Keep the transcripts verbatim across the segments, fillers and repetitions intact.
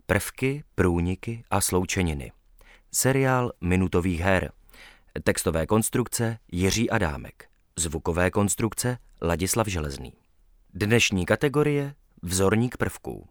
prvky, průniky a sloučeniny. Seriál minutových her. Textové konstrukce Jiří Adámek. Zvukové konstrukce Ladislav Železný. Dnešní kategorie Vzorník prvků.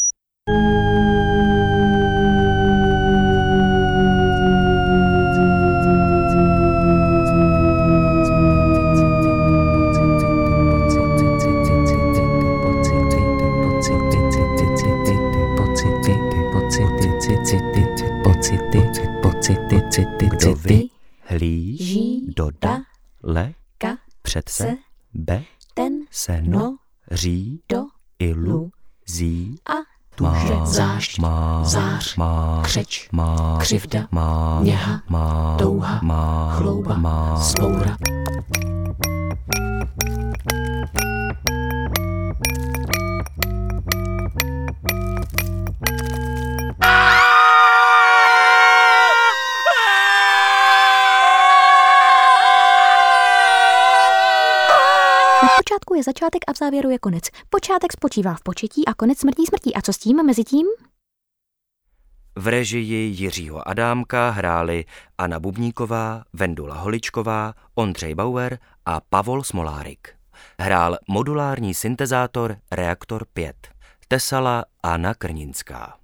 Kdo vy hlíží do da le před se be ten se no ří do ilu zí a tuže zášť, má zář, má křeč, má křivda, má něha, má touha, má chlouba, má vzpoura. Na počátku je začátek a v závěru je konec. Počátek spočívá v početí a konec smrtí smrtí. A co s tím mezi tím? V režii Jiřího Adámka hráli Anna Bubníková, Vendula Holičková, Ondřej Bauer a Pavol Smolárik. Hrál modulární syntezátor Reaktor pět. Tesala Anna Krninská.